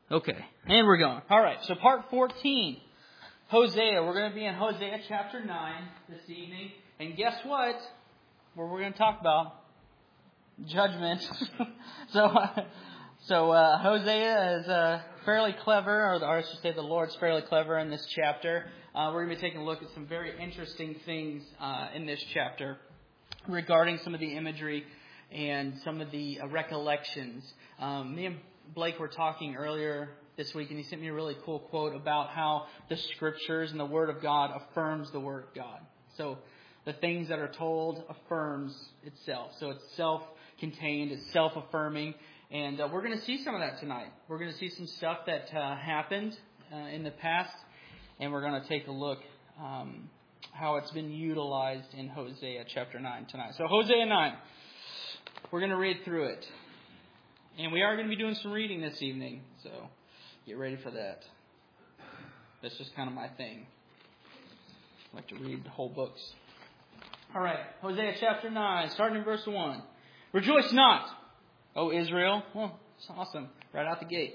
Okay, and we're going. All right, so part 14, Hosea. We're going to be in Hosea chapter 9 this evening. And guess what? What we're going to talk about? Judgment. So Hosea is fairly clever, or I should say the Lord's fairly clever in this chapter. We're going to be taking a look at some very interesting things in this chapter regarding some of the imagery and some of the recollections. Me and Blake were talking earlier this week, and he sent me a really cool quote about how the Scriptures and the Word of God affirms the Word of God. So the things that are told affirms itself. So it's self-contained, it's self-affirming, and we're going to see some of that tonight. We're going to see some stuff that happened in the past, and we're going to take a look how it's been utilized in Hosea chapter 9 tonight. So Hosea 9, we're going to read through it. And we are going to be doing some reading this evening, so get ready for that. That's just kind of my thing. I like to read whole books. All right, Hosea chapter 9, starting in verse 1. Rejoice not, O Israel. Well, it's awesome, right out the gate.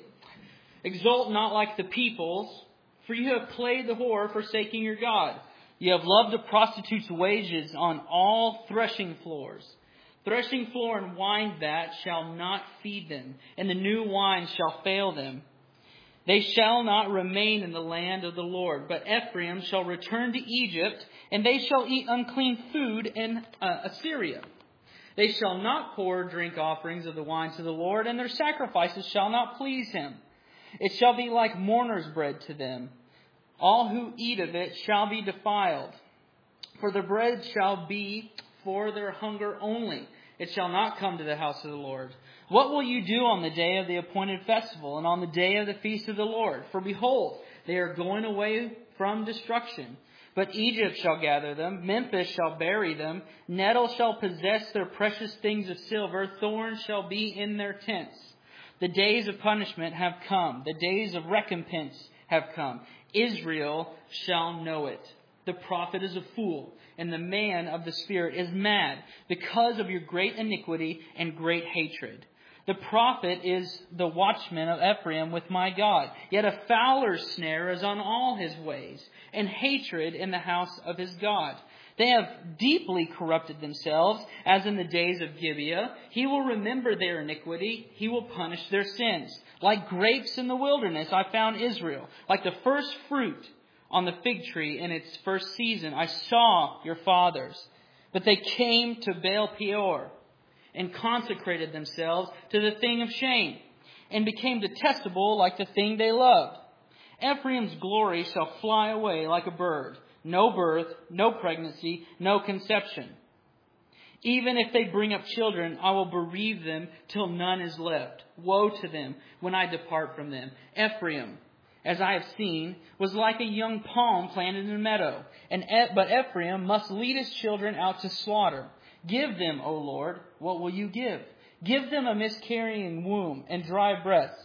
Exult not like the peoples, for you have played the whore, forsaking your God. You have loved a prostitute's wages on all threshing floors. Threshing floor and wine vat shall not feed them, and the new wine shall fail them. They shall not remain in the land of the Lord, but Ephraim shall return to Egypt, and they shall eat unclean food in Assyria. They shall not pour drink offerings of the wine to the Lord, and their sacrifices shall not please him. It shall be like mourner's bread to them. All who eat of it shall be defiled, for the bread shall be for their hunger only. It shall not come to the house of the Lord. What will you do on the day of the appointed festival and on the day of the feast of the Lord? For behold, they are going away from destruction. But Egypt shall gather them, Memphis shall bury them, nettle shall possess their precious things of silver, thorns shall be in their tents. The days of punishment have come, the days of recompense have come. Israel shall know it. The prophet is a fool, and the man of the Spirit is mad, because of your great iniquity and great hatred. The prophet is the watchman of Ephraim with my God. Yet a fowler's snare is on all his ways, and hatred in the house of his God. They have deeply corrupted themselves, as in the days of Gibeah. He will remember their iniquity. He will punish their sins. Like grapes in the wilderness, I found Israel. Like the first fruit on the fig tree in its first season, I saw your fathers. But they came to Baal Peor and consecrated themselves to the thing of shame, and became detestable like the thing they loved. Ephraim's glory shall fly away like a bird. No birth, no pregnancy, no conception. Even if they bring up children, I will bereave them till none is left. Woe to them when I depart from them. Ephraim, as I have seen, was like a young palm planted in a meadow. But Ephraim must lead his children out to slaughter. Give them, O Lord, what will you give? Give them a miscarrying womb and dry breasts.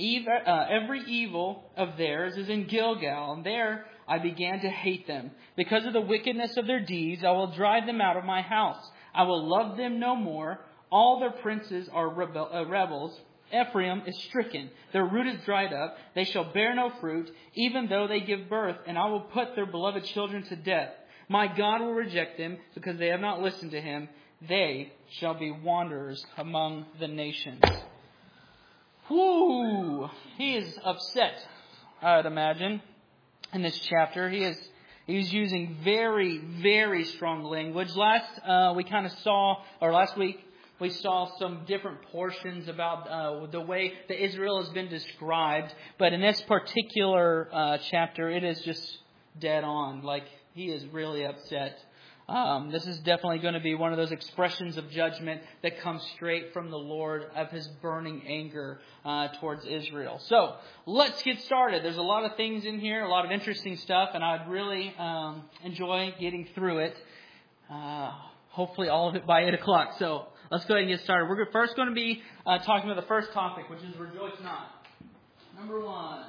Every evil of theirs is in Gilgal, and there I began to hate them. Because of the wickedness of their deeds, I will drive them out of my house. I will love them no more. All their princes are rebels. Ephraim is stricken. Their root is dried up. They shall bear no fruit, even though they give birth, and I will put their beloved children to death. My God will reject them, because they have not listened to him. They shall be wanderers among the nations. Whoo! He is upset, I'd imagine, in this chapter. He's using very, very strong language. Last week, we saw some different portions about the way that Israel has been described. But in this particular chapter, it is just dead on. Like, he is really upset. This is definitely going to be one of those expressions of judgment that comes straight from the Lord of his burning anger towards Israel. So let's get started. There's a lot of things in here, a lot of interesting stuff, and I'd really enjoy getting through it. Hopefully all of it by 8 o'clock. So let's go ahead and get started. We're first going to be talking about the first topic, which is rejoice not. Number 1,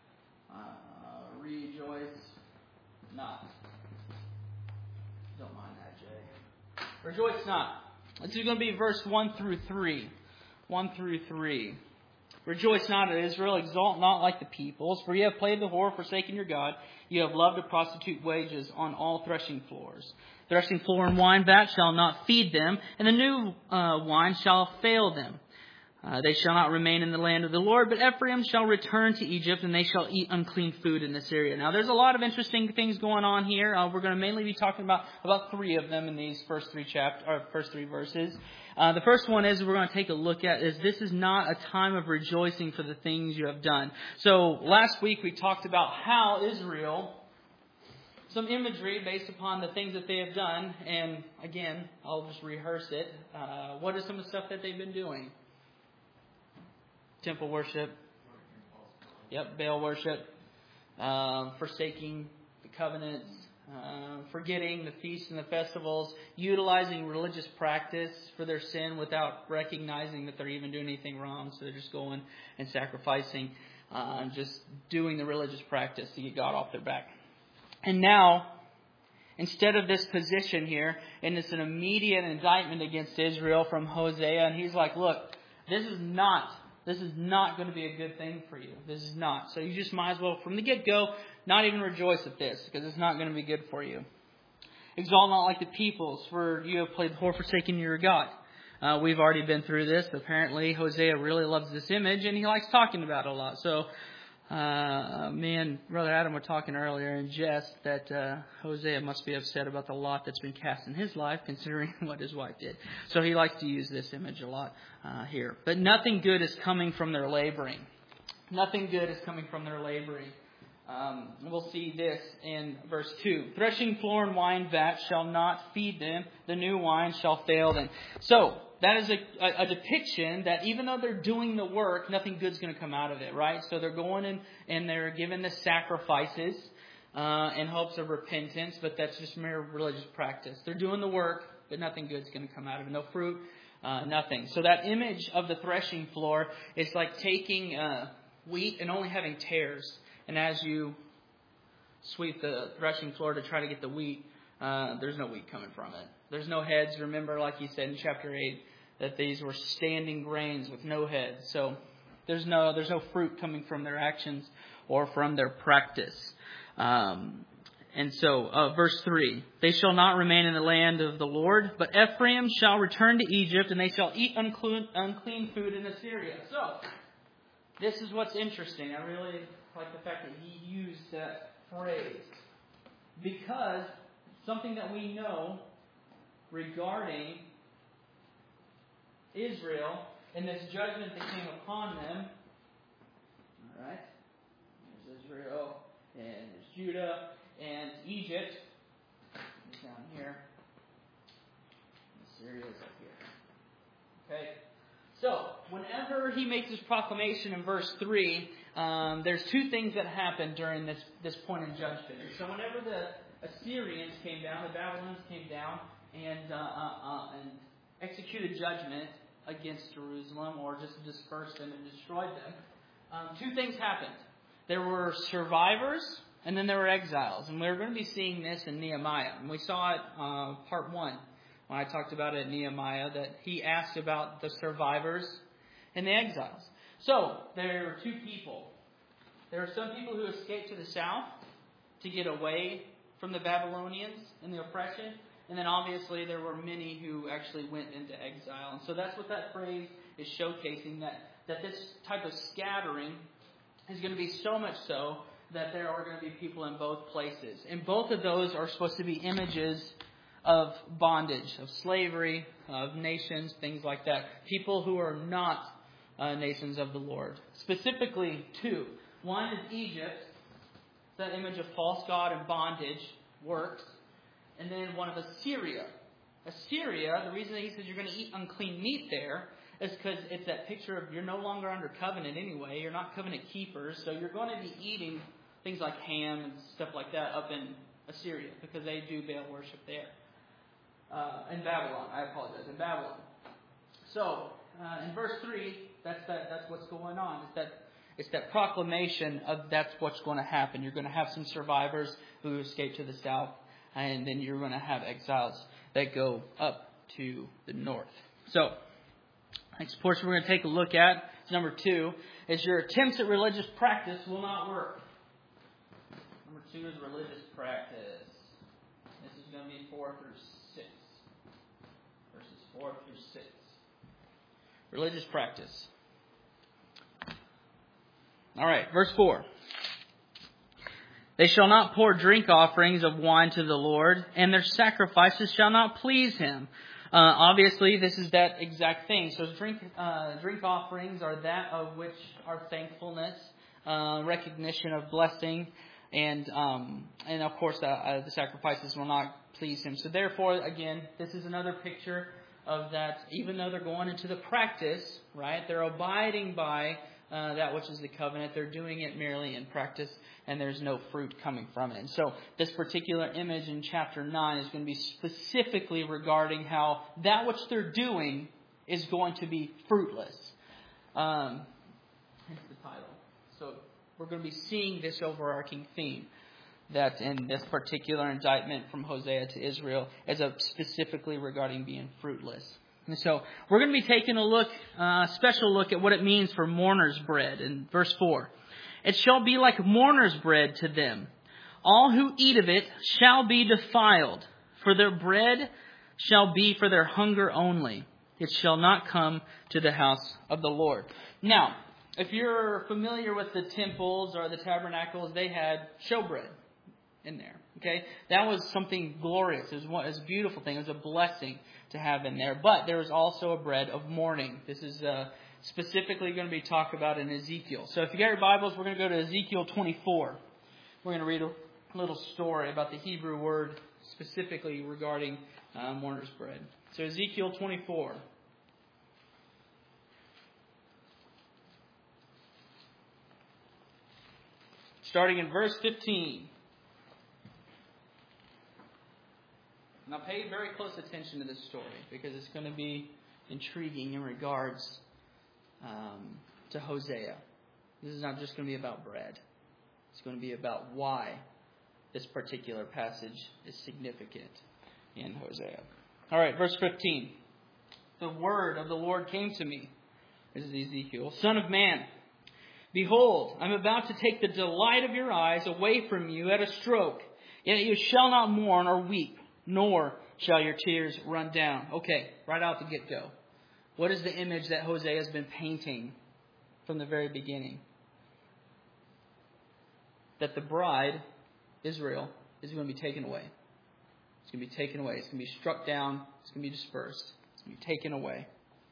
rejoice not. Don't mind that, Jay. Rejoice not. This is going to be verse 1 through 3. 1 through 3. Rejoice not, O Israel, exalt not like the peoples, for you have played the whore, forsaken your God. You have loved a prostitute wages on all threshing floors. Threshing floor and wine vat shall not feed them, and the new wine shall fail them. They shall not remain in the land of the Lord, but Ephraim shall return to Egypt, and they shall eat unclean food in Assyria. Now, there's a lot of interesting things going on here. We're going to mainly be talking about three of them in these first three verses. The first one is we're going to take a look at is this is not a time of rejoicing for the things you have done. So last week we talked about how Israel, some imagery based upon the things that they have done, and again, I'll just rehearse it. What is some of the stuff that they've been doing? Temple worship. Yep, Baal worship. Forsaking the covenants. Forgetting the feasts and the festivals. Utilizing religious practice for their sin without recognizing that they're even doing anything wrong. So they're just going and sacrificing. And just doing the religious practice to get God off their back. And now, instead of this position here, and it's an immediate indictment against Israel from Hosea. And he's like, look, this is not going to be a good thing for you. This is not. So you just might as well, from the get-go, not even rejoice at this, because it's not going to be good for you. Exalt not like the peoples, for you have played the whore, forsaken your God. We've already been through this. Apparently, Hosea really loves this image, and he likes talking about it a lot. So, me and Brother Adam were talking earlier in jest that Hosea must be upset about the lot that's been cast in his life, considering what his wife did. So he likes to use this image a lot here. But nothing good is coming from their laboring. Nothing good is coming from their laboring. We'll see this in verse 2. Threshing floor and wine vat shall not feed them. The new wine shall fail them. So, that is a depiction that even though they're doing the work, nothing good's going to come out of it, right? So they're going and they're giving the sacrifices in hopes of repentance, but that's just mere religious practice. They're doing the work, but nothing good's going to come out of it. No fruit, nothing. So that image of the threshing floor is like taking wheat and only having tares. And as you sweep the threshing floor to try to get the wheat, there's no wheat coming from it. There's no heads. Remember, like he said in chapter 8, that these were standing grains with no heads. So there's no fruit coming from their actions or from their practice. And so, verse 3, they shall not remain in the land of the Lord, but Ephraim shall return to Egypt, and they shall eat unclean food in Assyria. So, this is what's interesting. I really like the fact that he used that phrase. Because something that we know regarding Israel and this judgment that came upon them. Alright. There's Israel and there's Judah and Egypt. It's down here. Assyria is up here. Okay. So, whenever he makes this proclamation in verse 3, there's two things that happen during this point in judgment. So whenever the Assyrians came down, the Babylonians came down and executed judgment against Jerusalem, or just dispersed them and destroyed them, two things happened. There were survivors, and then there were exiles. And we're going to be seeing this in Nehemiah. And we saw it part 1. When I talked about it in Nehemiah, that he asked about the survivors and the exiles. So, there are two people. There are some people who escaped to the south to get away from the Babylonians and the oppression. And then obviously there were many who actually went into exile. And so that's what that phrase is showcasing, that this type of scattering is going to be so much so that there are going to be people in both places. And both of those are supposed to be images of bondage, of slavery, of nations, things like that. People who are not nations of the Lord. Specifically, two. One is Egypt, that image of false god and bondage works. And then one of Assyria. Assyria, the reason that he says you're going to eat unclean meat there is because it's that picture of you're no longer under covenant anyway. You're not covenant keepers. So you're going to be eating things like ham and stuff like that up in Assyria because they do Baal worship there. In Babylon. I apologize. In Babylon. So, in verse 3, that's what's going on. It's that proclamation of that's what's going to happen. You're going to have some survivors who escape to the south, and then you're going to have exiles that go up to the north. So, next portion we're going to take a look at Number 2 is your attempts at religious practice will not work. Number 2 is religious practice. This is going to be 4 through 6. Verses 4 through 6. Religious practice. All right, verse 4. They shall not pour drink offerings of wine to the Lord, and their sacrifices shall not please Him. Obviously, this is that exact thing. So drink offerings are that of which are thankfulness, recognition of blessing, and of course the sacrifices will not please Him. So therefore, again, this is another picture of that. Even though they're going into the practice, right? They're abiding by that which is the covenant. They're doing it merely in practice, and there's no fruit coming from it. And so this particular image in chapter 9 is going to be specifically regarding how that which they're doing is going to be fruitless. Hence the title. So we're going to be seeing this overarching theme that in this particular indictment from Hosea to Israel is specifically regarding being fruitless. And so we're going to be taking a special look at what it means for mourner's bread in verse 4. It shall be like mourner's bread to them. All who eat of it shall be defiled, for their bread shall be for their hunger only. It shall not come to the house of the Lord. Now, if you're familiar with the temples or the tabernacles, they had showbread in there. Okay, that was something glorious. It was a beautiful thing. It was a blessing to have in there. But there was also a bread of mourning. This is specifically going to be talked about in Ezekiel. So if you got your Bibles, we're going to go to Ezekiel 24. We're going to read a little story about the Hebrew word specifically regarding mourner's bread. So Ezekiel 24. Starting in verse 15. Now pay very close attention to this story because it's going to be intriguing in regards to Hosea. This is not just going to be about bread. It's going to be about why this particular passage is significant in Hosea. All right, verse 15. The word of the Lord came to me. This is Ezekiel. Son of man, behold, I'm about to take the delight of your eyes away from you at a stroke. Yet you shall not mourn or weep, nor shall your tears run down. Okay, right out the get-go. What is the image that Hosea has been painting from the very beginning? That the bride, Israel, is going to be taken away. It's going to be taken away. It's going to be struck down. It's going to be dispersed. It's going to be taken away.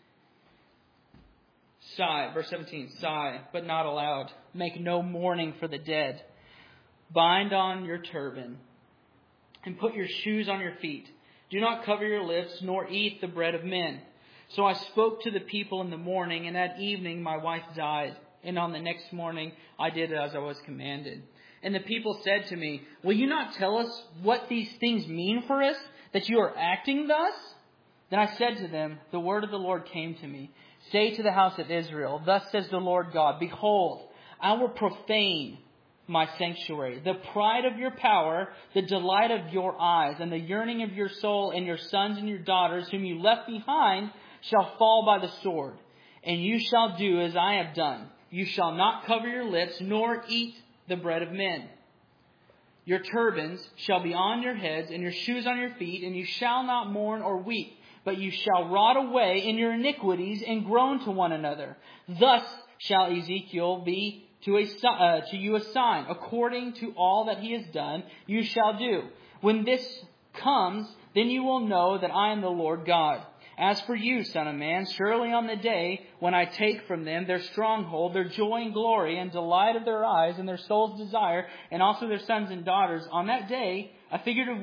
Sigh, verse 17, sigh, but not aloud. Make no mourning for the dead. Bind on your turban and put your shoes on your feet. Do not cover your lips, nor eat the bread of men. So I spoke to the people in the morning, and at evening my wife died. And on the next morning I did as I was commanded. And the people said to me, will you not tell us what these things mean for us, that you are acting thus? Then I said to them, the word of the Lord came to me. Say to the house of Israel, thus says the Lord God, behold, I will profane my sanctuary, the pride of your power, the delight of your eyes, and the yearning of your soul, and your sons and your daughters, whom you left behind, shall fall by the sword. And you shall do as I have done. You shall not cover your lips, nor eat the bread of men. Your turbans shall be on your heads, and your shoes on your feet, and you shall not mourn or weep, but you shall rot away in your iniquities and groan to one another. Thus shall Ezekiel be to you a sign. According to all that he has done, you shall do. When this comes, then you will know that I am the Lord God. As for you, son of man, surely on the day when I take from them their stronghold, their joy and glory and delight of their eyes and their soul's desire, and also their sons and daughters, on that day, a fugitive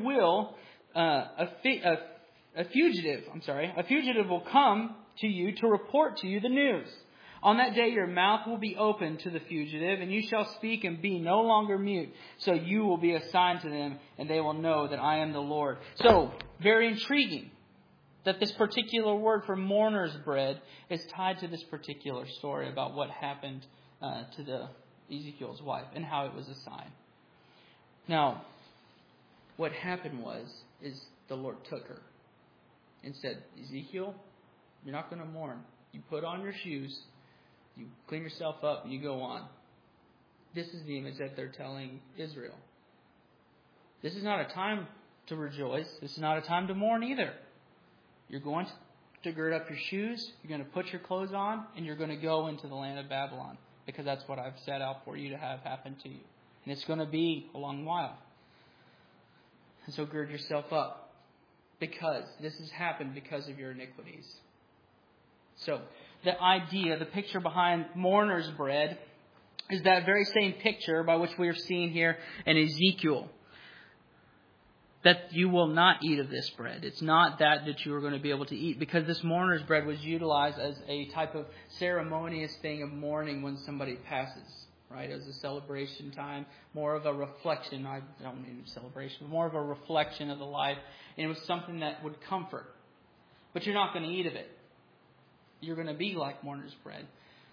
will come to you to report to you the news. On that day your mouth will be open to the fugitive, and you shall speak and be no longer mute. So you will be a sign to them, and they will know that I am the Lord. So, very intriguing that this particular word for mourner's bread is tied to this particular story about what happened to Ezekiel's wife and how it was a sign. Now, what happened is the Lord took her and said, Ezekiel, you're not going to mourn. You put on your shoes You clean yourself up and you go on. This is the image that they're telling Israel. This is not a time to rejoice. This is not a time to mourn either. You're going to gird up your shoes. You're going to put your clothes on. And you're going to go into the land of Babylon. Because that's what I've set out for you to have happen to you. And it's going to be a long while. And so gird yourself up. Because this has happened because of your iniquities. So the idea, the picture behind mourner's bread is that very same picture by which we are seeing here in Ezekiel. That you will not eat of this bread. It's not that you are going to be able to eat. Because this mourner's bread was utilized as a type of ceremonious thing of mourning when somebody passes. Right? It was a celebration time. More of a reflection. I don't mean celebration. But more of a reflection of the life. And it was something that would comfort. But you're not going to eat of it. You're going to be like mourner's bread.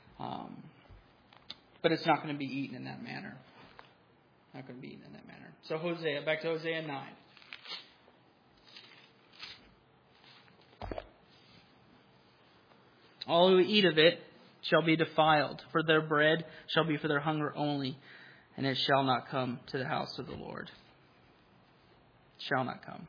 But it's not going to be eaten in that manner. Not going to be eaten in that manner. So Hosea, back to Hosea 9. All who eat of it shall be defiled, for their bread shall be for their hunger only, and it shall not come to the house of the Lord. It shall not come.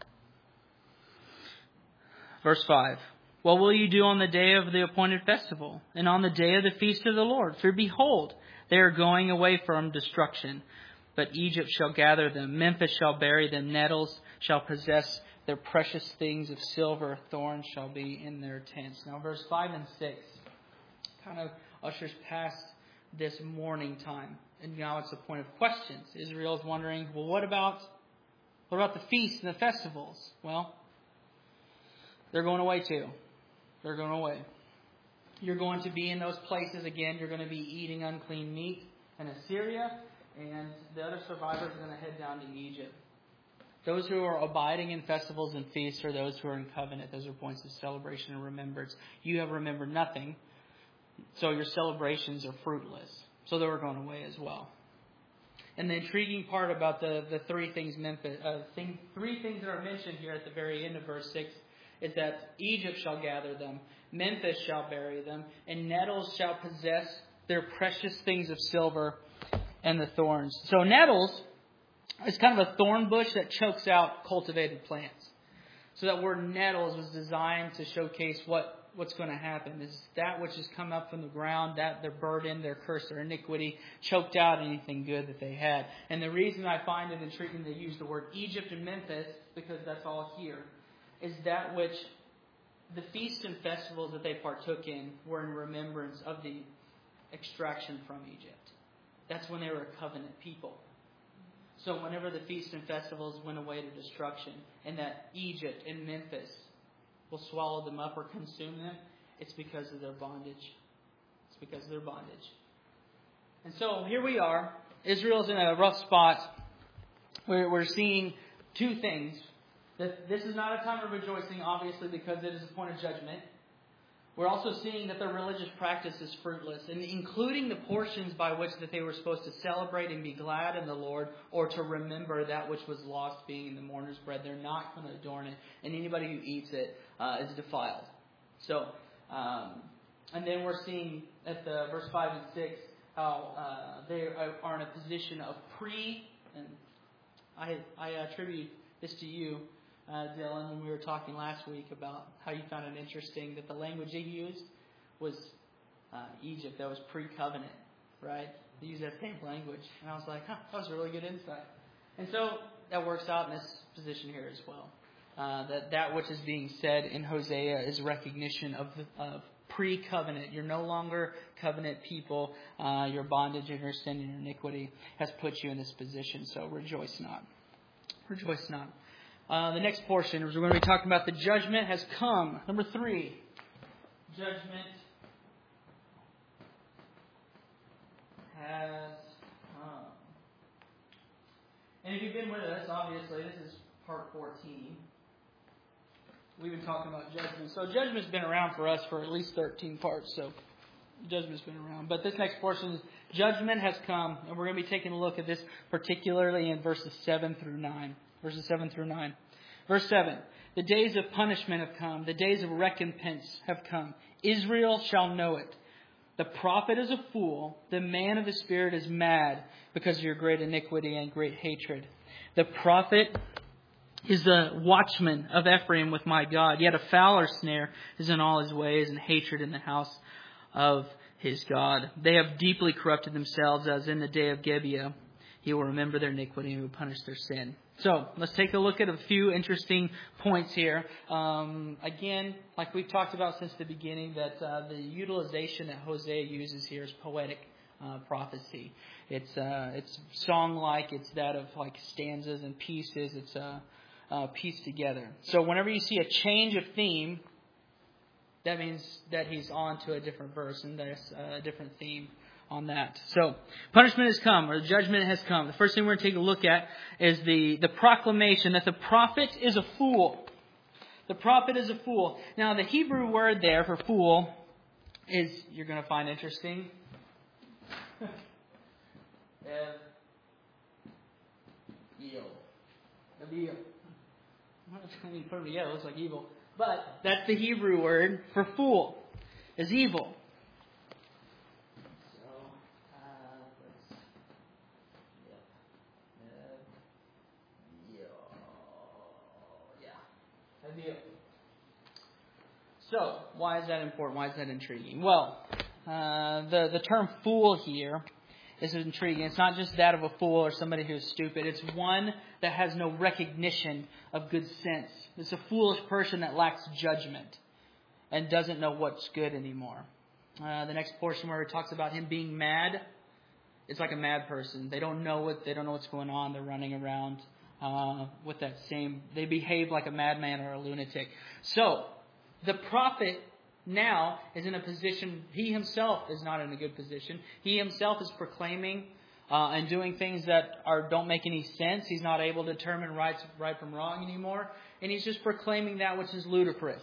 Verse 5. What will you do on the day of the appointed festival, and on the day of the feast of the Lord? For behold, they are going away from destruction, but Egypt shall gather them. Memphis shall bury them. Nettles shall possess their precious things of silver. Thorns shall be in their tents. Now, verse 5 and 6 kind of ushers past this mourning time. And now it's a point of questions. Israel is wondering, well, what about the feasts and the festivals? Well, they're going away too. They're going away. You're going to be in those places again. You're going to be eating unclean meat in Assyria. And the other survivors are going to head down to Egypt. Those who are abiding in festivals and feasts are those who are in covenant. Those are points of celebration and remembrance. You have remembered nothing, so your celebrations are fruitless. So they were going away as well. And the intriguing part about the three things three things that are mentioned here at the very end of verse 6 is that Egypt shall gather them, Memphis shall bury them, and nettles shall possess their precious things of silver and the thorns. So nettles is kind of a thorn bush that chokes out cultivated plants. So that word nettles was designed to showcase what's going to happen. Is that which has come up from the ground, that their burden, their curse, their iniquity, choked out anything good that they had. And the reason I find it intriguing they use the word Egypt and Memphis, because that's all here, is that which the feasts and festivals that they partook in were in remembrance of the extraction from Egypt. That's when they were a covenant people. So whenever the feasts and festivals went away to destruction, and that Egypt and Memphis will swallow them up or consume them, it's because of their bondage. It's because of their bondage. And so here we are. Israel's in a rough spot. We're seeing two things. This is not a time of rejoicing, obviously, because it is a point of judgment. We're also seeing that their religious practice is fruitless, and including the portions by which that they were supposed to celebrate and be glad in the Lord, or to remember that which was lost, being in the mourner's bread. They're not going to adorn it, and anybody who eats it is defiled. So, and then we're seeing at the verse 5 and 6 how they are in a position of and I attribute this to you, Dylan, when we were talking last week about how you found it interesting that the language they used was Egypt. That was pre-covenant, right? They used that same language. And I was like, that was a really good insight. And so that works out in this position here as well. That which is being said in Hosea is recognition of pre-covenant. You're no longer covenant people. Your bondage and your sin and your iniquity has put you in this position. So rejoice not. Rejoice not. The next portion is we're going to be talking about the judgment has come. Number 3. Judgment has come. And if you've been with us, obviously, this is part 14. We've been talking about judgment. So judgment's been around for us for at least 13 parts. So judgment's been around. But this next portion is judgment has come. And we're going to be taking a look at this particularly in verses 7 through 9. Verses 7 through 9. Verse 7. The days of punishment have come. The days of recompense have come. Israel shall know it. The prophet is a fool. The man of the Spirit is mad because of your great iniquity and great hatred. The prophet is the watchman of Ephraim with my God. Yet a fowler snare is in all his ways, and hatred in the house of his God. They have deeply corrupted themselves, as in the day of Gibeah. He will remember their iniquity and will punish their sin. So let's take a look at a few interesting points here. Again, like we've talked about since the beginning, that the utilization that Hosea uses here is poetic prophecy. It's song-like. It's that of like stanzas and pieces. It's pieced together. So whenever you see a change of theme, that means that he's on to a different verse, and there's a different theme on that. So, punishment has come, or the judgment has come. The first thing we're going to take a look at is the proclamation that the prophet is a fool. The prophet is a fool. Now, the Hebrew word there for fool is, you're going to find interesting, evil. I mean, put it together, it looks like evil. But that's the Hebrew word for fool, is evil. So, why is that important? Why is that intriguing? Well, the term fool here is intriguing. It's not just that of a fool or somebody who's stupid. It's one that has no recognition of good sense. It's a foolish person that lacks judgment and doesn't know what's good anymore. The next portion where it talks about him being mad, it's like a mad person. They don't know what's going on. They're running around with that same. They behave like a madman or a lunatic. So the prophet now is in a position, he himself is not in a good position. He himself is proclaiming and doing things that don't make any sense. He's not able to determine right from wrong anymore. And he's just proclaiming that which is ludicrous.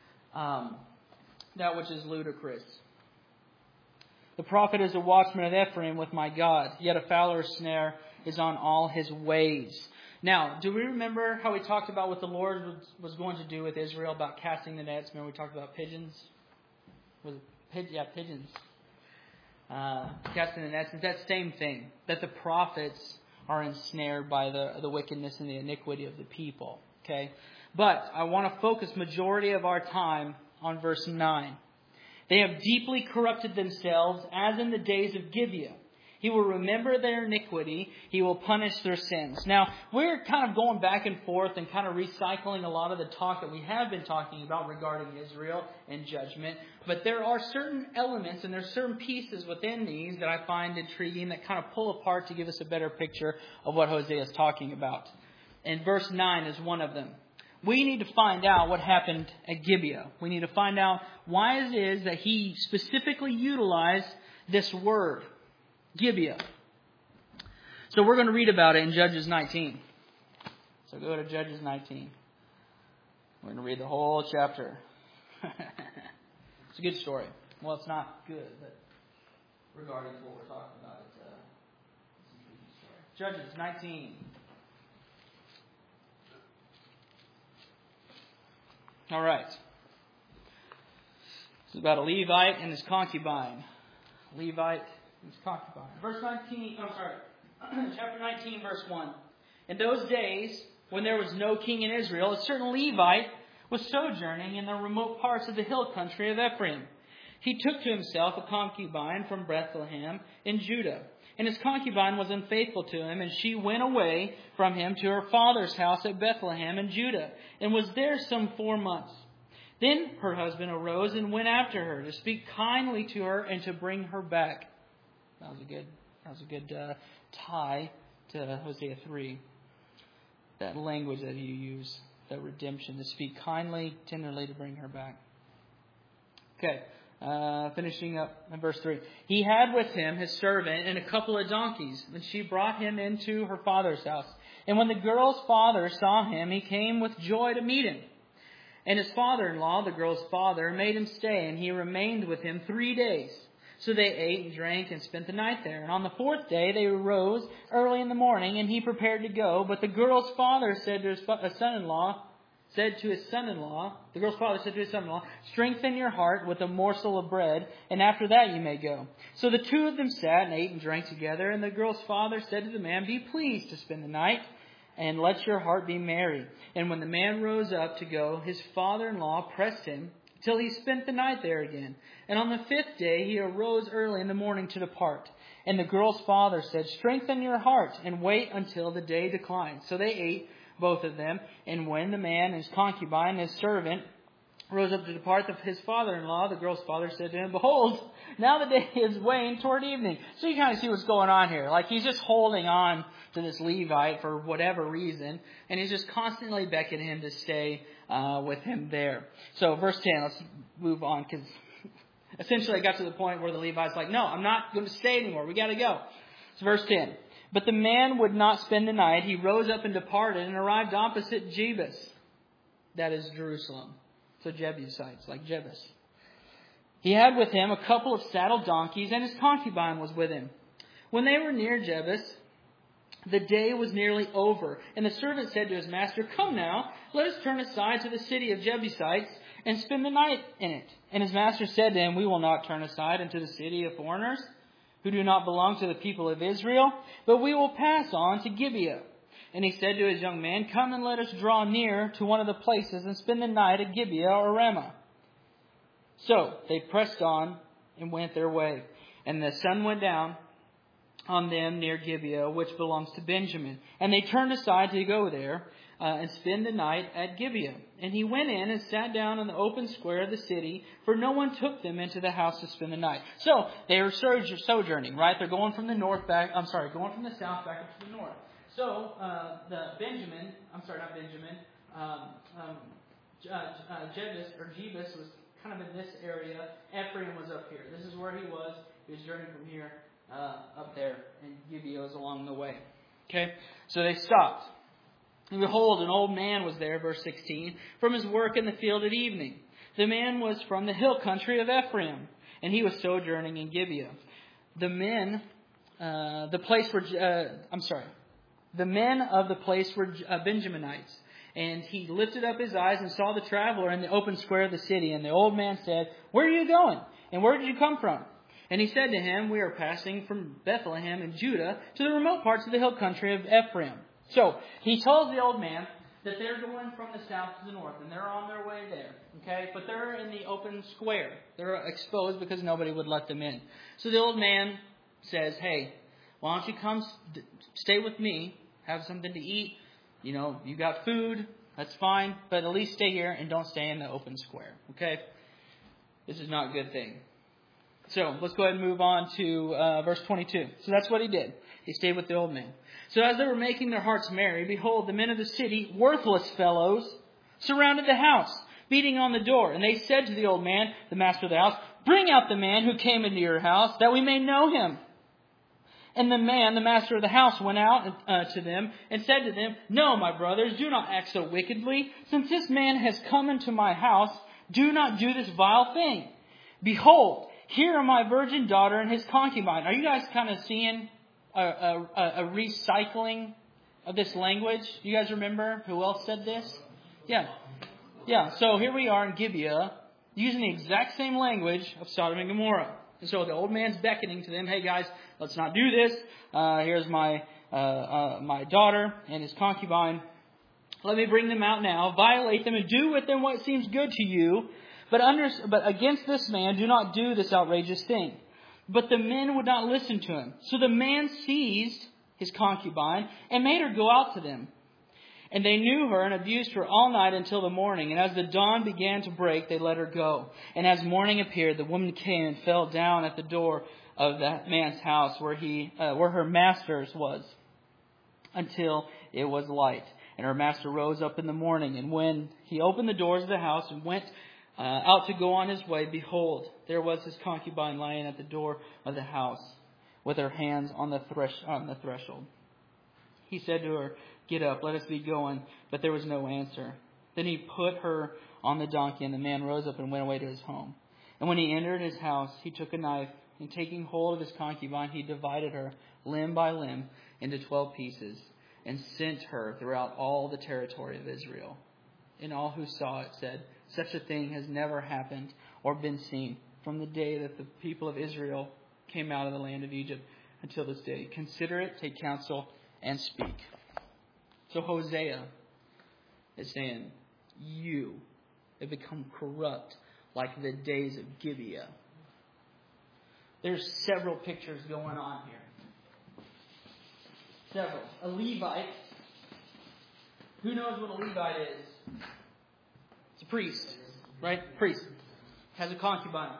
That which is ludicrous. The prophet is a watchman of Ephraim with my God. Yet a fowler's snare is on all his ways. Now, do we remember how we talked about what the Lord was going to do with Israel about casting the nets? Remember we talked about pigeons? Pigeons. Casting the nets. It's that same thing. That the prophets are ensnared by the wickedness and the iniquity of the people. Okay? But I want to focus majority of our time on verse 9. They have deeply corrupted themselves as in the days of Gibeah. He will remember their iniquity. He will punish their sins. Now, we're kind of going back and forth and kind of recycling a lot of the talk that we have been talking about regarding Israel and judgment. But there are certain elements and there's certain pieces within these that I find intriguing that kind of pull apart to give us a better picture of what Hosea is talking about. And verse 9 is one of them. We need to find out what happened at Gibeah. We need to find out why it is that he specifically utilized this word. Gibeah. So we're going to read about it in Judges 19. So go to Judges 19. We're going to read the whole chapter. It's a good story. Well, it's not good, but regarding what we're talking about, it's an intriguing story. Judges 19. All right. It's about a Levite and his concubine. Levite. His concubine. Chapter 19, verse 1. In those days, when there was no king in Israel, a certain Levite was sojourning in the remote parts of the hill country of Ephraim. He took to himself a concubine from Bethlehem in Judah. And his concubine was unfaithful to him, and she went away from him to her father's house at Bethlehem in Judah, and was there some 4 months. Then her husband arose and went after her to speak kindly to her and to bring her back. That was a good tie to Hosea 3. That language that you use, that redemption, to speak kindly, tenderly, to bring her back. Okay, finishing up in verse 3. He had with him his servant and a couple of donkeys, and she brought him into her father's house. And when the girl's father saw him, he came with joy to meet him. And his father-in-law, the girl's father, made him stay, and he remained with him 3 days. So they ate and drank and spent the night there. And on the 4th day they arose early in the morning, and he prepared to go. But the girl's father said to his son-in-law, said to his son-in-law, the girl's father said to his son-in-law, strengthen your heart with a morsel of bread, and after that you may go. So the two of them sat and ate and drank together, and the girl's father said to the man, be pleased to spend the night, and let your heart be merry. And when the man rose up to go, his father-in-law pressed him till he spent the night there again. And on the fifth day he arose early in the morning to depart. And the girl's father said, strengthen your heart, and wait until the day declines. So they ate, both of them. And when the man, his concubine, his servant, rose up to depart of his father-in-law, the girl's father said to him, behold, now the day is waned toward evening. So you kind of see what's going on here. Like he's just holding on to this Levite for whatever reason. And he's just constantly beckoning him to stay with him there. So verse 10, let's move on, because essentially it got to the point where the Levite's like, no, I'm not going to stay anymore. We got to go. So verse 10. But the man would not spend the night. He rose up and departed and arrived opposite Jebus. That is Jerusalem. So Jebusites, like Jebus. He had with him a couple of saddled donkeys, and his concubine was with him. When they were near Jebus, the day was nearly over. And the servant said to his master, come now, let us turn aside to the city of Jebusites and spend the night in it. And his master said to him, we will not turn aside into the city of foreigners, who do not belong to the people of Israel, but we will pass on to Gibeah. And he said to his young man, come and let us draw near to one of the places and spend the night at Gibeah or Ramah. So they pressed on and went their way. And the sun went down on them near Gibeah, which belongs to Benjamin. And they turned aside to go there and spend the night at Gibeah. And he went in and sat down in the open square of the city, for no one took them into the house to spend the night. So they were sojourning, right? They're going from the north back. Going from the south back up to the north. So Jebus was kind of in this area. Ephraim was up here. This is where he was. He was journeying from here up there, and Gibeah was along the way. Okay, so they stopped. And behold, an old man was there, verse 16, from his work in the field at evening. The man was from the hill country of Ephraim, and he was sojourning in Gibeah. The men of the place were Benjaminites. And he lifted up his eyes and saw the traveler in the open square of the city. And the old man said, where are you going? And where did you come from? And he said to him, we are passing from Bethlehem in Judah to the remote parts of the hill country of Ephraim. So he tells the old man that they're going from the south to the north, and they're on their way there. Okay, but they're in the open square. They're exposed because nobody would let them in. So the old man says, hey, why don't you come stay with me, have something to eat. You know, you got food, that's fine, but at least stay here and don't stay in the open square. Okay? This is not a good thing. So let's go ahead and move on to verse 22. So that's what he did. He stayed with the old man. So as they were making their hearts merry, behold, the men of the city, worthless fellows, surrounded the house, beating on the door. And they said to the old man, the master of the house, bring out the man who came into your house, that we may know him. And the man, the master of the house, went out to them and said to them, no, my brothers, do not act so wickedly. Since this man has come into my house, do not do this vile thing. Behold, here are my virgin daughter and his concubine. Are you guys kind of seeing a recycling of this language? You guys remember who else said this? Yeah. So here we are in Gibeah, using the exact same language of Sodom and Gomorrah. And so the old man's beckoning to them, hey guys, let's not do this. Here's my daughter and his concubine. Let me bring them out now, violate them, and do with them what seems good to you. But against this man, do not do this outrageous thing. But the men would not listen to him. So the man seized his concubine and made her go out to them. And they knew her and abused her all night until the morning. And as the dawn began to break, they let her go. And as morning appeared, the woman came and fell down at the door of that man's house where her master's was, until it was light. And her master rose up in the morning. And when he opened the doors of the house and went out to go on his way, behold, there was his concubine lying at the door of the house with her hands on the threshold. He said to her, get up, let us be going. But there was no answer. Then he put her on the donkey, and the man rose up and went away to his home. And when he entered his house, he took a knife, and taking hold of his concubine, he divided her limb by limb into 12 pieces, and sent her throughout all the territory of Israel. and all who saw it said, such a thing has never happened or been seen from the day that the people of Israel came out of the land of Egypt until this day. Consider it, take counsel, and speak. So Hosea is saying, you have become corrupt like the days of Gibeah. There's several pictures going on here. Several. A Levite. Who knows what a Levite is? It's a priest, right? Priest. Has a concubine.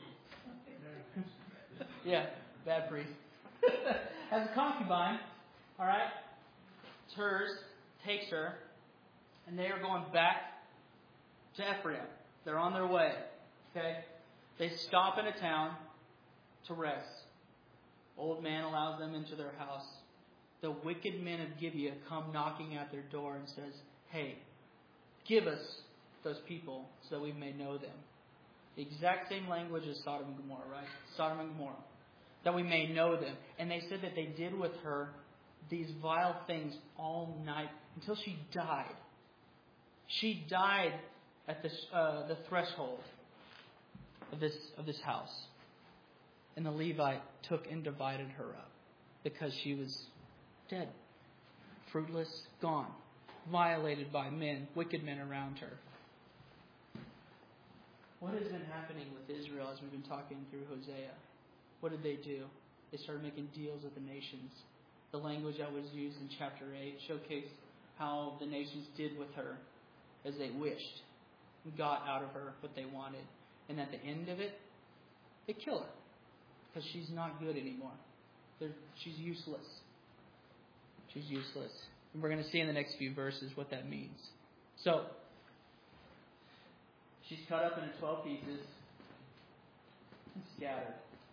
Yeah, bad priest. Has a concubine. All right? It's hers. Takes her. And they are going back to Ephraim. They're on their way. Okay? They stop in a town to rest. Old man allows them into their house. The wicked men of Gibeah come knocking at their door and says, hey, give us those people so that we may know them. The exact same language as Sodom and Gomorrah, right? Sodom and Gomorrah. That we may know them. And they said that they did with her these vile things all night until she died. She died at the threshold of this house. And the Levite took and divided her up because she was dead, fruitless, gone, violated by men, wicked men around her. What has been happening with Israel as we've been talking through Hosea? What did they do? They started making deals with the nations. The language that was used in chapter 8 showcased how the nations did with her as they wished and got out of her what they wanted. And at the end of it, they kill her because she's not good anymore. She's useless. She's useless. And we're going to see in the next few verses what that means. So, she's cut up into 12 pieces and scattered.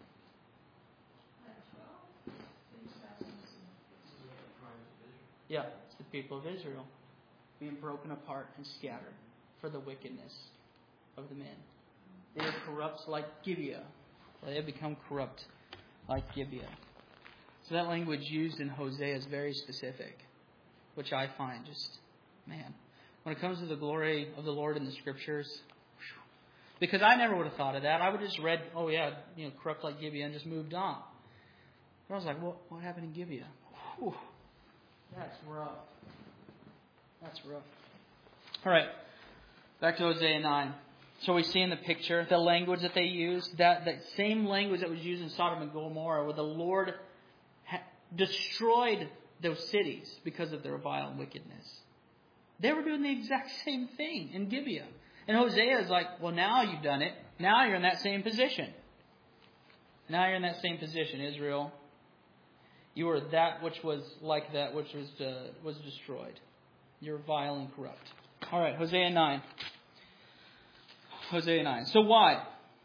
Yeah, it's the people of Israel being broken apart and scattered for the wickedness of the men. They are corrupt like Gibeah. They have become corrupt like Gibeah. So that language used in Hosea is very specific, which I find just, man. When it comes to the glory of the Lord in the Scriptures, because I never would have thought of that. I would have just read, corrupt like Gibeah and just moved on. But I was like, what happened in Gibeah? Whew. That's rough. That's rough. All right. Back to Hosea 9. So we see in the picture the language that they used, that same language that was used in Sodom and Gomorrah, where the Lord destroyed those cities because of their vile wickedness. They were doing the exact same thing in Gibeah. And Hosea is like, well, now you've done it. Now you're in that same position. Now you're in that same position, Israel. You are that which was like that which was destroyed. You're vile and corrupt. All right, Hosea 9. Hosea 9. So why?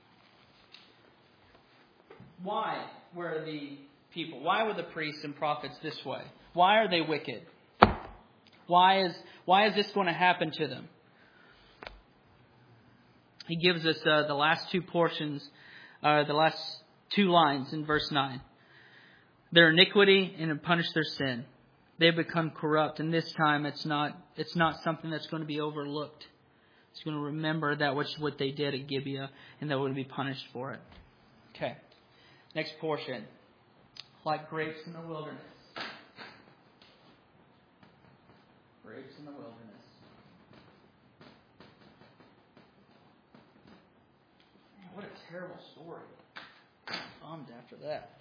Why were the people? Why were the priests and prophets this way? Why are they wicked? Why is this going to happen to them? He gives us the last two portions, the last two lines in verse 9. Their iniquity and to punish their sin. They've become corrupt, and this time it's not something that's going to be overlooked. It's going to remember that which what they did at Gibeah, and they will be punished for it. Okay. Next portion. Like grapes in the wilderness. Grapes in the wilderness. Man, what a terrible story. I'm bummed after that.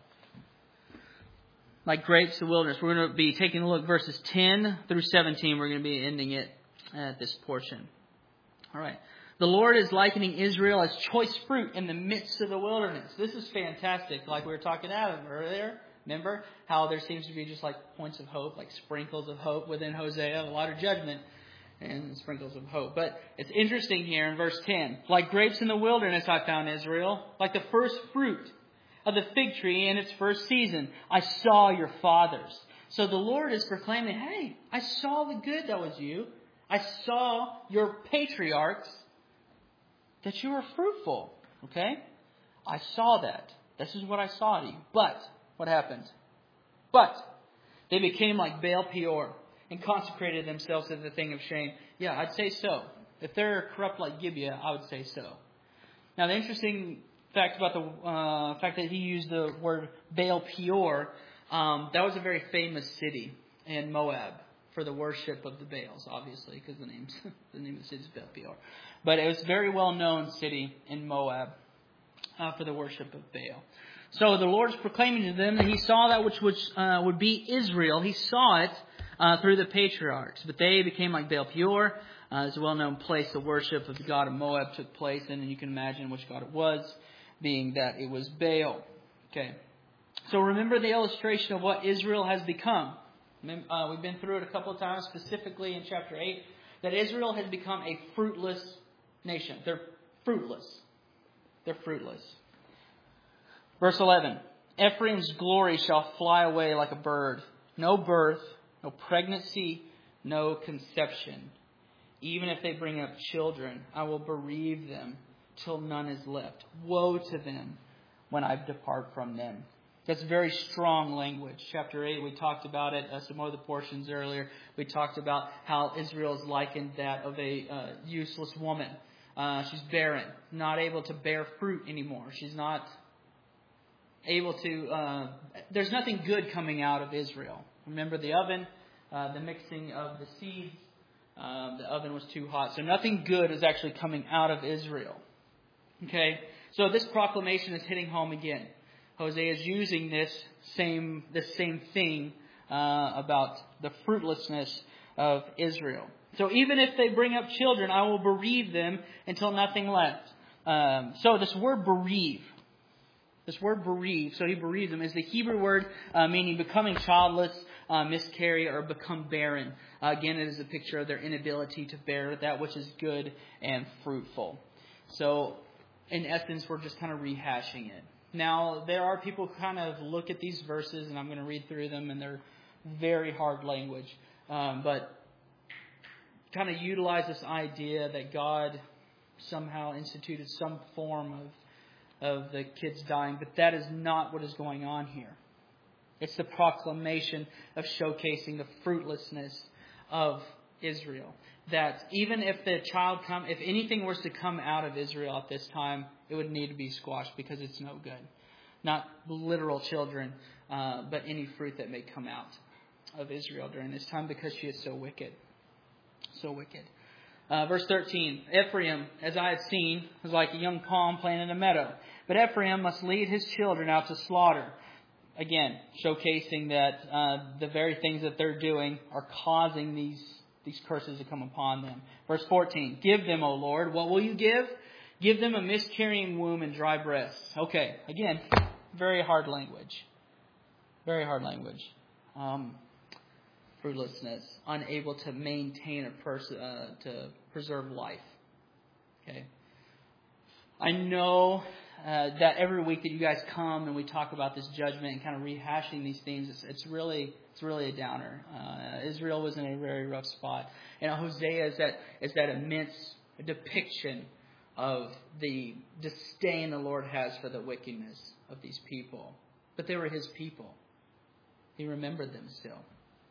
Like grapes in the wilderness. We're going to be taking a look verses 10 through 17. We're going to be ending it at this portion. All right. The Lord is likening Israel as choice fruit in the midst of the wilderness. This is fantastic. Like we were talking about earlier. Remember how there seems to be just like points of hope, like sprinkles of hope within Hosea, a lot of judgment and sprinkles of hope. But it's interesting here in verse 10. Like grapes in the wilderness I found Israel, like the first fruit of the fig tree in its first season. I saw your fathers. So the Lord is proclaiming, hey, I saw the good that was you. I saw your patriarchs, that you were fruitful. Okay? I saw that. This is what I saw to you. But, what happened? But, they became like Baal Peor, and consecrated themselves as a thing of shame. Yeah, I'd say so. If they're corrupt like Gibeah, I would say so. Now, the interesting fact about the fact that he used the word Baal Peor, that was a very famous city in Moab for the worship of the Baals, obviously, because the name of the city is Baal Peor. But it was a very well-known city in Moab for the worship of Baal. So the Lord is proclaiming to them that He saw that which would be Israel. He saw it through the patriarchs, but they became like Baal Peor. It's a well-known place the worship of the god of Moab took place in, and you can imagine which god it was, being that it was Baal. Okay. So remember the illustration of what Israel has become. We've been through it a couple of times, specifically in chapter 8, that Israel has become a fruitless nation. They're fruitless. They're fruitless. Verse 11. Ephraim's glory shall fly away like a bird. No birth, no pregnancy, no conception. Even if they bring up children, I will bereave them till none is left. Woe to them when I depart from them. That's very strong language. Chapter 8, we talked about it, some other portions earlier. We talked about how Israel is likened that of a useless woman. She's barren, not able to bear fruit anymore. She's not able to... there's nothing good coming out of Israel. Remember the oven, the mixing of the seeds. The oven was too hot. So nothing good is actually coming out of Israel. Okay? So this proclamation is hitting home again. Hosea is using this same thing about the fruitlessness of Israel. So even if they bring up children, I will bereave them until nothing left. So this word bereave, so he bereaved them, is the Hebrew word meaning becoming childless, miscarry, or become barren. Again, it is a picture of their inability to bear that which is good and fruitful. So, in essence, we're just kind of rehashing it. Now, there are people who kind of look at these verses, and I'm going to read through them, and they're very hard language. But kind of utilize this idea that God somehow instituted some form of the kids dying. But that is not what is going on here. It's the proclamation of showcasing the fruitlessness of Israel. That even if if anything was to come out of Israel at this time, it would need to be squashed because it's no good. Not literal children, but any fruit that may come out of Israel during this time because she is so wicked. So wicked. Verse 13, Ephraim, as I had seen, was like a young palm planted in a meadow. But Ephraim must lead his children out to slaughter. Again, showcasing that the very things that they're doing are causing these curses to come upon them. Verse 14, give them, O Lord. What will you give? Give them a miscarrying womb and dry breasts. Okay, again, very hard language. Very hard language. Fruitlessness, unable to maintain to preserve life. Okay. I know that every week that you guys come and we talk about this judgment and kind of rehashing these things, it's really a downer. Israel was in a very rough spot, and Hosea is that immense depiction of the disdain the Lord has for the wickedness of these people. But they were His people. He remembered them still.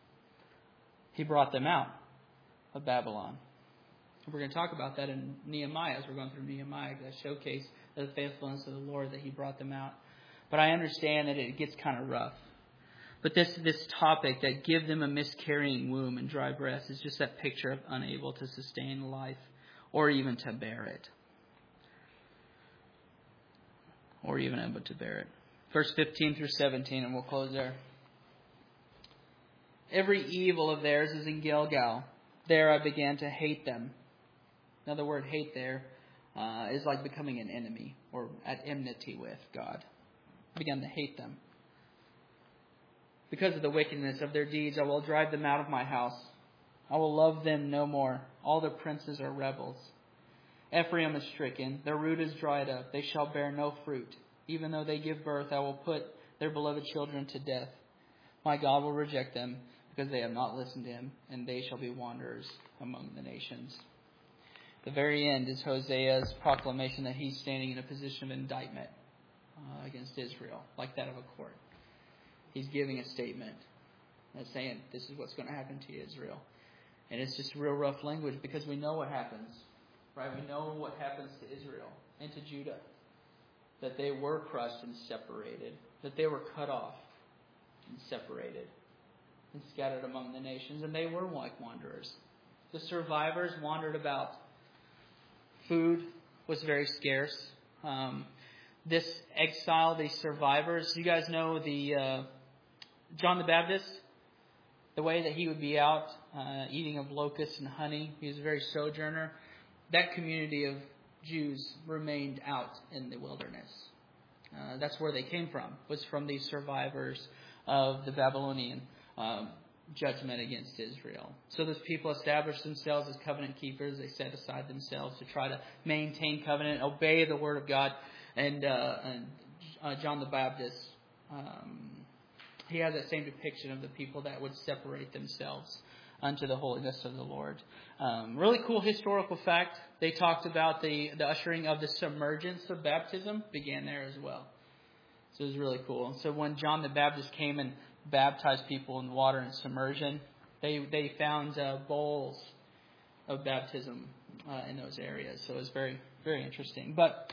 He brought them out of Babylon. We're going to talk about that in Nehemiah as we're going through Nehemiah, that showcase the faithfulness of the Lord that He brought them out. But I understand that it gets kind of rough. But this topic that give them a miscarrying womb and dry breasts is just that picture of unable to sustain life or even to bear it. Or even able to bear it. Verse 15 through 17, and we'll close there. Every evil of theirs is in Gilgal. There I began to hate them. Another word, hate there, is like becoming an enemy or at enmity with God. I began to hate them. Because of the wickedness of their deeds, I will drive them out of my house. I will love them no more. All their princes are rebels. Ephraim is stricken. Their root is dried up. They shall bear no fruit. Even though they give birth, I will put their beloved children to death. My God will reject them because they have not listened to Him, and they shall be wanderers among the nations. The very end is Hosea's proclamation that he's standing in a position of indictment against Israel, like that of a court. He's giving a statement saying, this is what's going to happen to you, Israel. And it's just real rough language because we know what happens, right? We know what happens to Israel and to Judah. That they were crushed and separated. That they were cut off and separated and scattered among the nations. And they were like wanderers. The survivors wandered about. Food was very scarce. This exile, these survivors, you guys know the John the Baptist, the way that he would be out eating of locusts and honey. He was a very sojourner. That community of Jews remained out in the wilderness. That's where they came from, was from these survivors of the Babylonian judgment against Israel. So those people established themselves as covenant keepers. They set aside themselves to try to maintain covenant, obey the word of God. And John the Baptist, he has that same depiction of the people that would separate themselves unto the holiness of the Lord. Really cool historical fact. They talked about the ushering of the submergence of baptism began there as well. So it was really cool. So when John the Baptist came and baptized people in water and submersion, they found bowls of baptism in those areas. So it was very, very interesting. But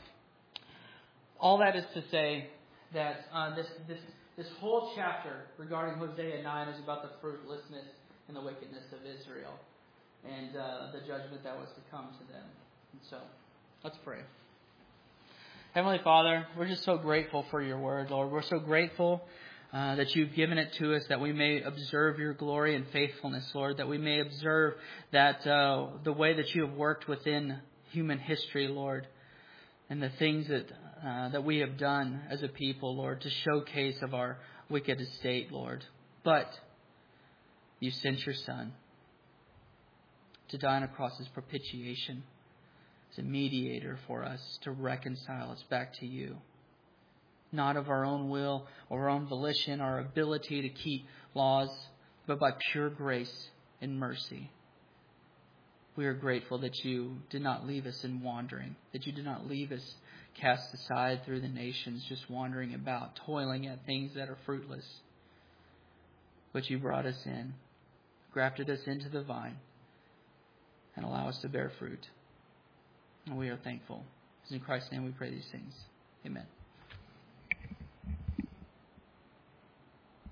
all that is to say that this whole chapter regarding Hosea 9 is about the fruitlessness and the wickedness of Israel and the judgment that was to come to them. And so, let's pray. Heavenly Father, we're just so grateful for your word, Lord. We're so grateful that you've given it to us, that we may observe your glory and faithfulness, Lord, that we may observe that the way that you have worked within human history, Lord, and the things that we have done as a people, Lord, to showcase of our wicked estate, Lord. But you sent your Son to die on a cross as propitiation, as a mediator for us, to reconcile us back to you. Not of our own will or our own volition, our ability to keep laws, but by pure grace and mercy. We are grateful that you did not leave us in wandering, that you did not leave us cast aside through the nations, just wandering about, toiling at things that are fruitless. But you brought us in, grafted us into the vine, and allow us to bear fruit. And we are thankful. In Christ's name we pray these things. Amen.